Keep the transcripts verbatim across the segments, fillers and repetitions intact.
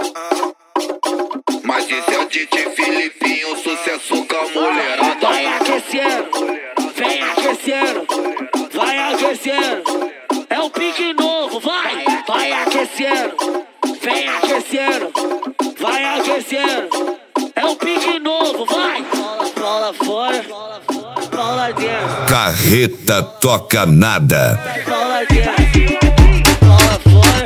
Mas esse é o D J Filipinho, sucesso com a mulherada. Vai aquecendo, vem aquecendo, vai aquecendo. É o pique novo, vai, vai aquecendo, vem aquecendo, vai aquecendo. É o pique novo, vai. Bola fora, bola dentro. Carreta toca nada. Bola dentro, bola fora,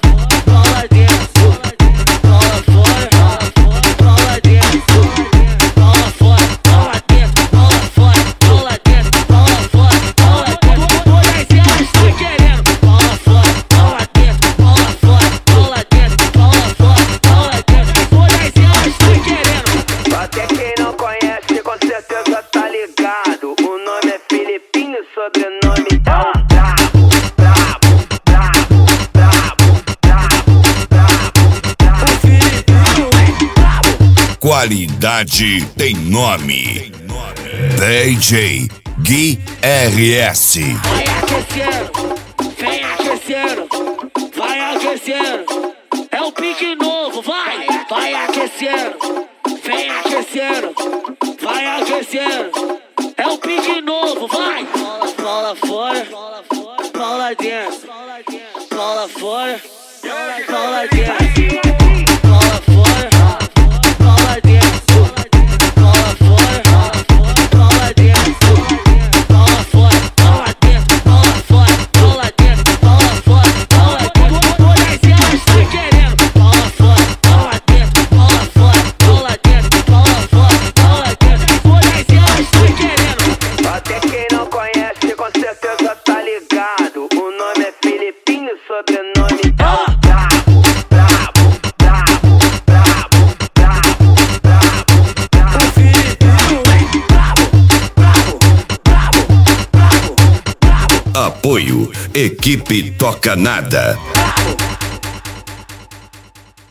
bola dentro. Bola fora, bola dentro. Bola fora, bola dentro. Bola fora, bola dentro. Bola fora, bola dentro. Todas elas estão querendo. Bola fora, bola dentro. Bola fora, bola dentro. Bola fora, bola dentro. Todas elas estão querendo. Até quem não conhece com certeza tá ligado. O nome é Filipinho, sobrenome é o Brabo, Brabo, Brabo, Brabo, Brabo, Brabo. O Filipinho é brabo. Qualidade tem nome. D J Gui R S. Vai aquecendo, vem aquecendo, vai aquecendo. É o pique novo, vai, vai aquecendo, vem aquecendo, vai aquecendo. É o pique novo, vai. Bola, bola fora, bola dentro. Bola fora, bola dentro. Bola fora, bola dentro. Bola fora, bola dentro. Bola fora, bola dentro. Bola fora, bola dentro. Bola fora, bola dentro. Todas elas estão querendo. Bola fora, bola dentro. Bola fora, bola dentro. Bola fora, bola dentro. Todas elas estão querendo. Até quem não conhece com certeza tá ligado. O nome é Filipinho, sobrenome é o Brabo, Brabo, Brabo, Brabo, Brabo, Brabo. O Filipinho é brabo, brabo, brabo, brabo, brabo, Apoio Equipe Toca Nada. brabo.